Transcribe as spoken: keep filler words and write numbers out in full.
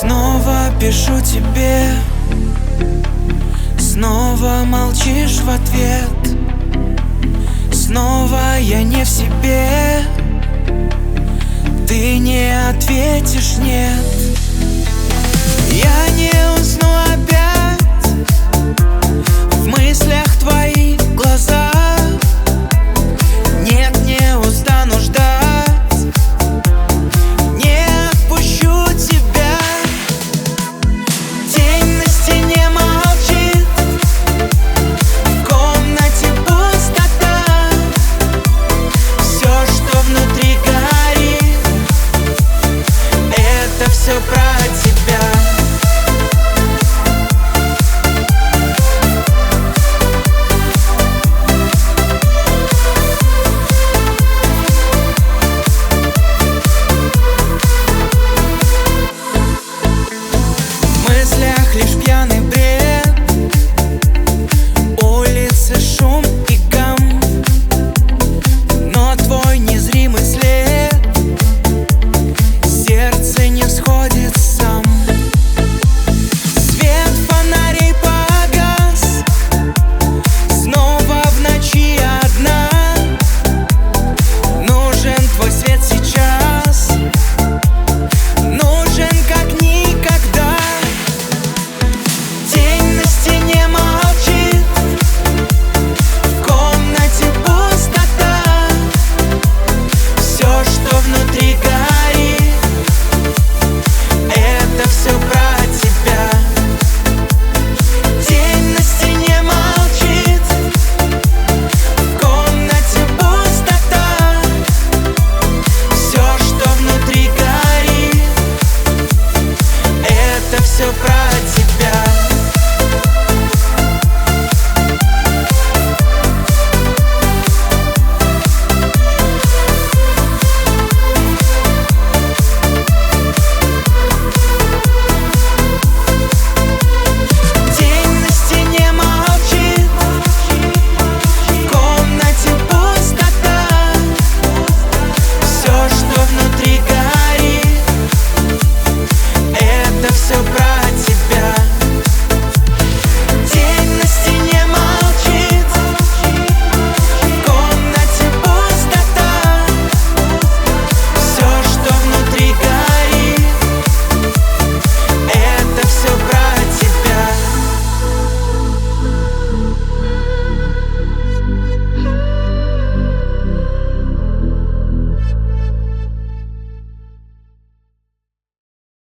Снова пишу тебе, снова молчишь в ответ. Снова я не в себе, ты не ответишь нет. Я не усну опять в мыслях твоих глаза. Нет, не устану ждать, не отпущу тебя. Тень на стене молчит, в комнате пустота. Все, что внутри горит, это все правда.